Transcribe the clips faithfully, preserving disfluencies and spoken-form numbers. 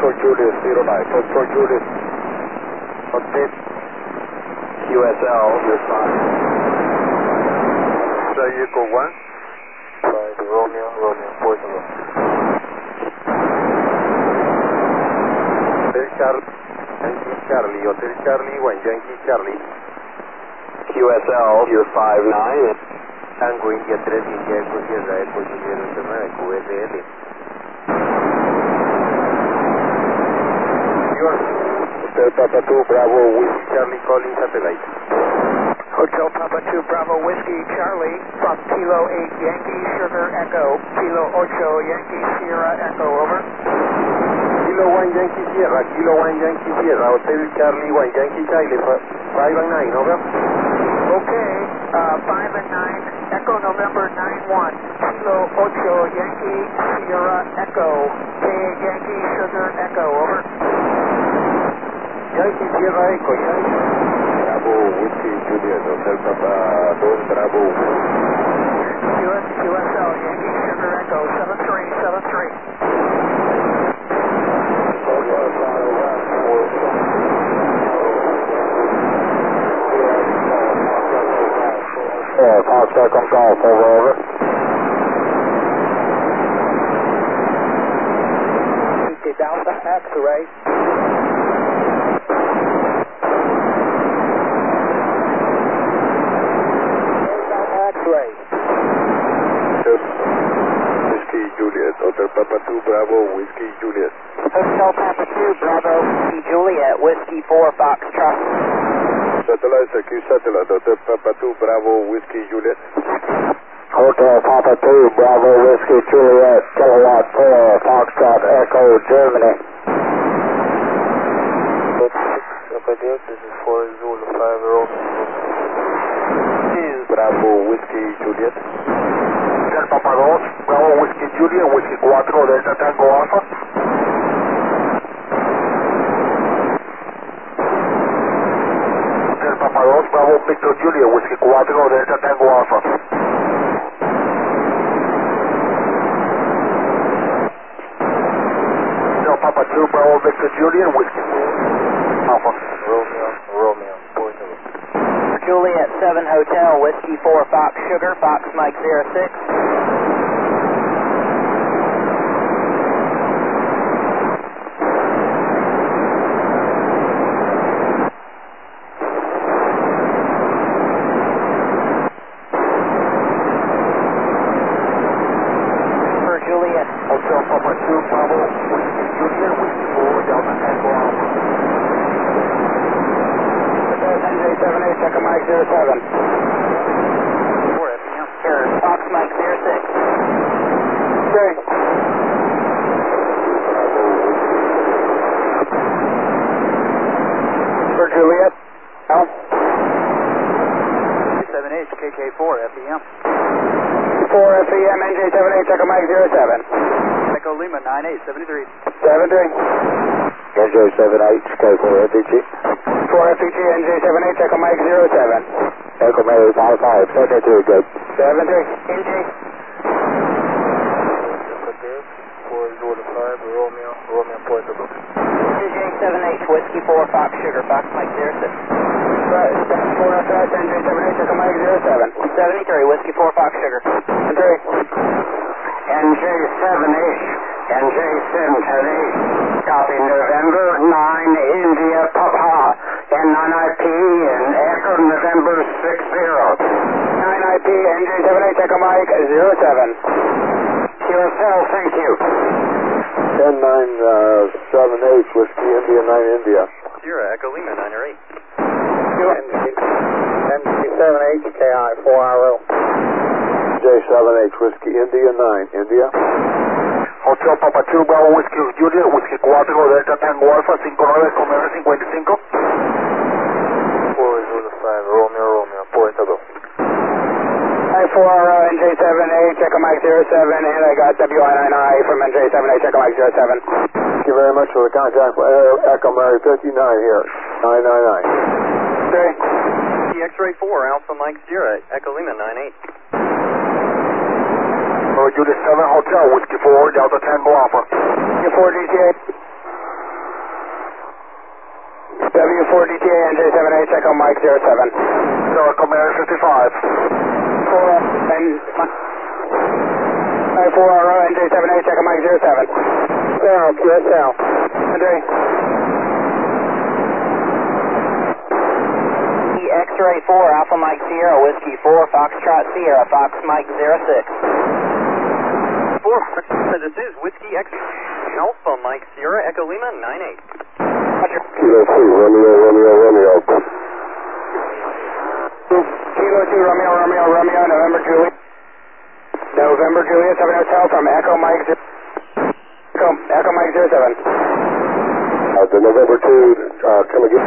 Foxtrot Julius, zero nine, Foxtrot Julius. Okay. Q S L, you're fine. So you go one? Five, Romeo, Romeo, Portugal. Hotel Charlie, Yankee Charlie, Hotel Charlie, one Yankee Charlie. Q S L, you're five nine. Tango India tres, India Eco Sierra, Eco Juliet nueve, Q S L. Hotel Papa two, Bravo, Whiskey Charlie, calling satellite. Hotel Papa two, Bravo, Whiskey Charlie, from Kilo eight, Yankee Sugar Echo, Kilo ocho, Yankee Sierra Echo, over. Kilo one, Yankee Sierra, Kilo one, Yankee Sierra, Hotel Charlie one, Yankee Charlie, five and nine, over. Okay, uh, five and nine, Echo November nine one, Kilo ocho, Yankee Sierra Echo, K Yankee Sugar Echo, over. Yankee Sierra Echo, Yankee. Bravo, Whiskey Juliet, Hotel Papa two, Bravo. Q S L, Yankee Sugar Echo, seven three seven three. Yeah, Foxtrot Control, over, over. Delta X-ray. X-ray. Whiskey Juliet, Hotel Papa two, Bravo, Whiskey Juliet. Hotel Papa two, Bravo, Whiskey Juliet, Whiskey four, Foxtrot. Satellite, Q Satellite, Hotel Papa two, Bravo, Whiskey Juliet. Hotel Papa two, Bravo, Whiskey Juliet, Kilowatt four, Foxtrot Echo, Germany. This is four Zulu five Romeo. two, Bravo, Whiskey Juliet. Hotel Papa two, Bravo, Whiskey Juliet, Whiskey four, Delta Tango Alpha. Hotel Papa two, Bravo, Victor Juliet, Whiskey four, Delta Tango Alpha. Hotel Papa two, Bravo, Victor Juliet, Whiskey Alpha. Romeo, Romeo, Portugal. Juliet seven Hotel, Whiskey four, Fox Sugar, Fox Mike zero six. For Juliet. Hotel Papa two, Bravo, Whiskey Juliet, Whiskey four, Delta Tango Alpha. N J seven eight, Echo Mike zero seven. four F M. Here, Fox Mike zero six. Okay. For Juliet. Al. seven H, K K four F E M. four F E M, N J seven eight, Echo Mike zero seven. Echo Lima nine eight seven three. seven three. N J seven eight, K four F E G. four F E G, N J seven eight, Echo Mike zero seven. Echo Mike five five, seven three, good. seven three. N J. four Zulu five Romeo, Romeo, Portugal. N J seven H, Whiskey four, Fox Sugar, Fox Mike zero six. four F S, N J seven eight, Echo Mike zero seven. seventy-three, Whiskey four, Fox Sugar. three. N J seven eight, N J seven eight, copy November nine, India Papa, and nine I P, and Echo November six zero. nine I P, N J seven eight, Echo Mike zero seven. Q S L, thank you. ten nine seven eight, Whiskey India nine India. Sierra, Echo Lima nine or eight. N J seven eight, K I four R O. J seven H, Whiskey India nine India. Hotel Papa two, Bravo, Whiskey Juliet, Whiskey four, Delta Tango Alpha, cinco nueve, Comero cincuenta y cinco. four Zulu five Romeo, Romeo, Portugal. I four uh, N J seven eight, Echo Mike zero seven, and I got W I nine I from N J seven eight, Echo Mike zero seven. Thank you very much for the contact. Uh, Echo Mary fifty-nine here, nine nine nine. Three. X-ray four, Alpha Mike Sierra, Echo Lima nine eight. Juliet seven Hotel, Whiskey four, Delta Tango Alpha. Whiskey four, D T eight. W four D T A N J seven H Echo Mike zero seven. So Echo Mary fifty-five. four and four R O N J seven H Echo Mike zero seven. Now, Q S L. Andre. X-ray four, Alpha Mike Sierra, Whiskey four, Foxtrot Sierra, Fox Mike zero six. four, this is Whiskey X Alpha Mike Sierra, Echo Lima nine eight. Roger. Kilo two, Romeo, Romeo, Romeo. Kilo two, Romeo, Romeo, Romeo, November Juliet. November Juliet, seven Hotel from Echo Mike zero. Echo, Echo Mike zero seven. Uh, the November two, uh, come again.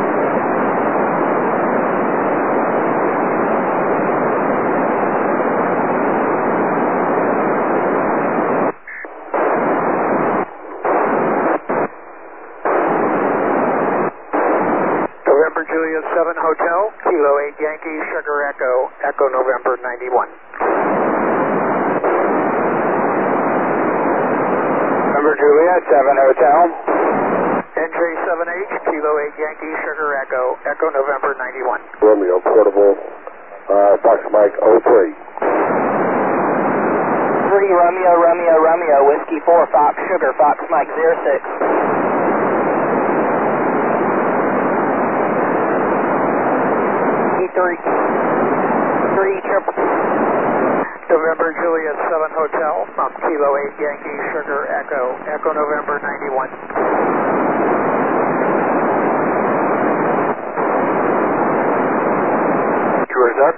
November Juliet seven Hotel, Kilo eight Yankee, Sugar Echo, Echo November ninety-one. November Juliet, seven Hotel. N J seven H, Kilo eight Yankee, Sugar Echo, Echo November ninety-one. Romeo, portable, uh, Fox Mike oh three. three Romeo, Romeo, Romeo, Whiskey four, Fox Sugar, Fox Mike zero six. three, three triple. November Juliet seven Hotel from Kilo eight Yankee Sugar Echo, Echo November ninety-one. Sure is that?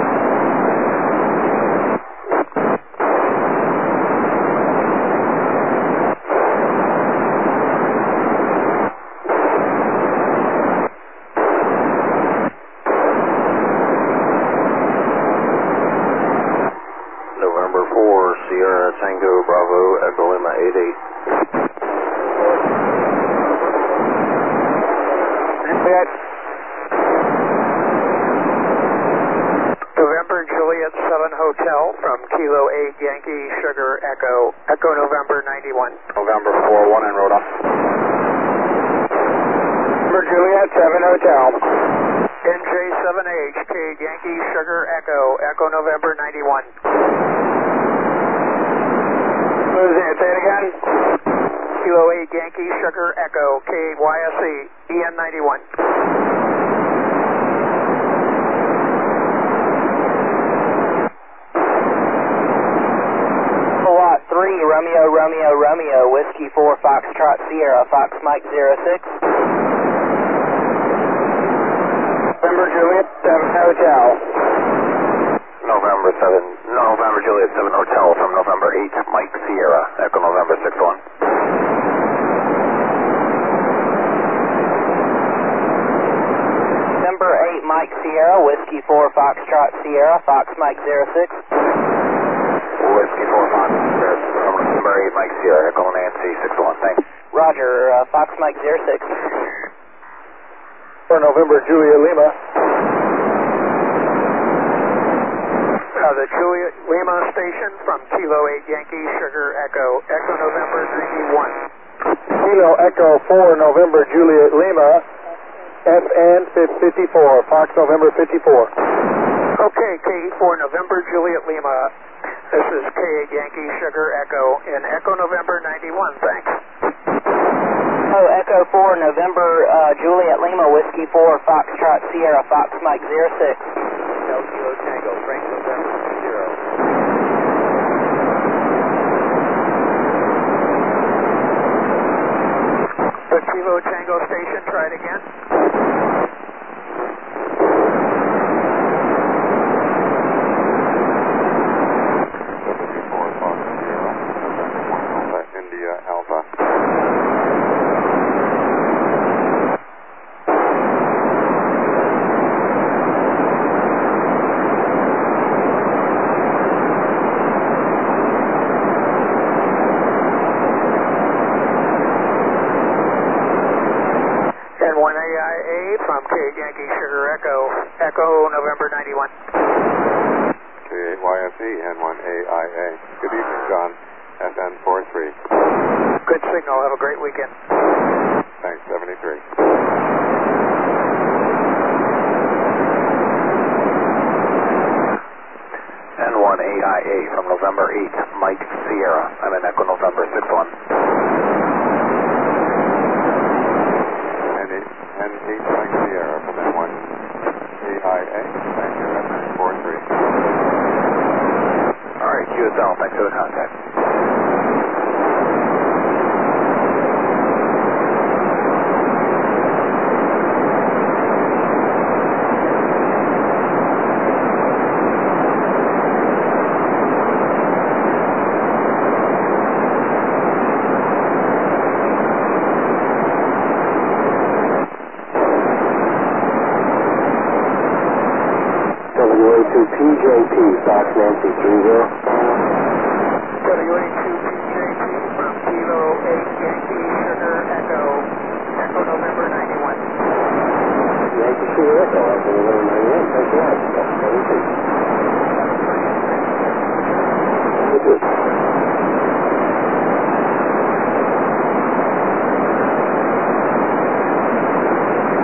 Sierra Tango Bravo Echo Lima eight eight. November Juliet seven Hotel from Kilo eight Yankee Sugar Echo, Echo November ninety-one. November four one en route. November Juliet seven Hotel. N J seven H, K Yankee Sugar Echo, Echo November ninety-one. Say it again. Kilo eight Yankee Sugar Echo, K Y S E, E N ninety-one. Lot three Romeo, Romeo, Romeo, Whiskey four, Foxtrot Sierra, Fox Mike zero six. November Juliet seven Hotel. November seven, November Juliet seven Hotel from November eight Mike Sierra, Echo November six one. November eight Mike Sierra, Whiskey four, Foxtrot Sierra, Fox Mike zero six. Whiskey four Fox Sierra, November eight Mike Sierra, Echo Nancy six one, thanks. Roger, uh, Fox Mike zero six. For November Juliet Lima. Uh, the Juliet Lima station from Kilo eight Yankee Sugar Echo, Echo November ninety-one. Kilo Echo four November Juliet Lima, F N fifty-four, Fox November fifty-four. Okay, K E four November Juliet Lima. This is K eight Yankee Sugar Echo in Echo November ninety-one, thanks. Oh, Echo four November uh, Juliet Lima, Whiskey four, Foxtrot Sierra, Fox Mike zero six. No Kilo Tango, Frank November zero. The Kilo Tango station, try it again. fifty-four Fox Sierra, Alpha India Alpha. one A I A from K Yankee Sugar Echo, Echo November ninety-one. K eight Y S E N one A I A. Good evening, John. S N four three. Good signal. Have a great weekend. Thanks, seventy-three. one eight I A from November eight, Mike Sierra. I'm in Echo November six one. And eight, and eight Mike Sierra from M one eight I A. Thank you, F N four three. All right, Q S L, thanks for the contact. W A two P J P, Fox Nancy three zero. W A two P J P from Kilo eight Yankee Sugar Echo, Echo November ninety-one. Yankee Sugar Echo, Echo November ninety-one. Thanks a lot. seventy-two.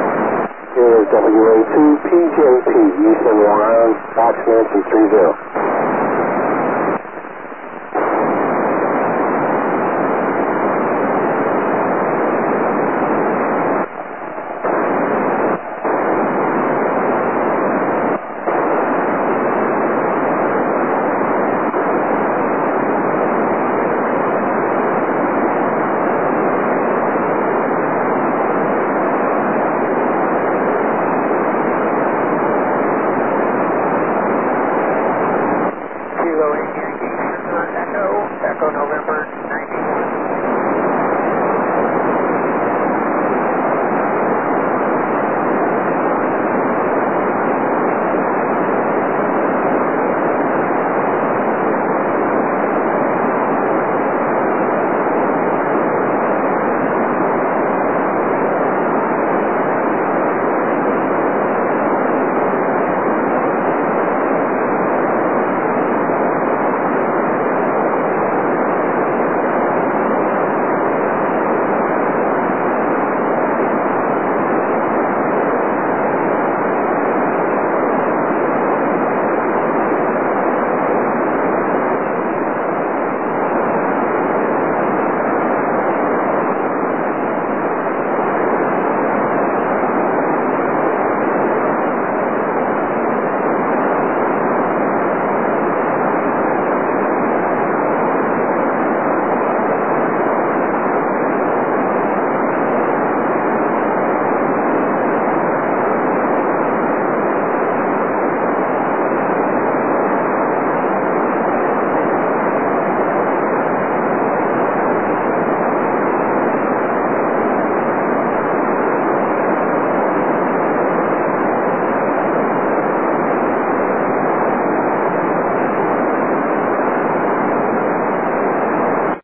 Here is W A two P J P, Eastern Long Island, Fox Nancy three zero.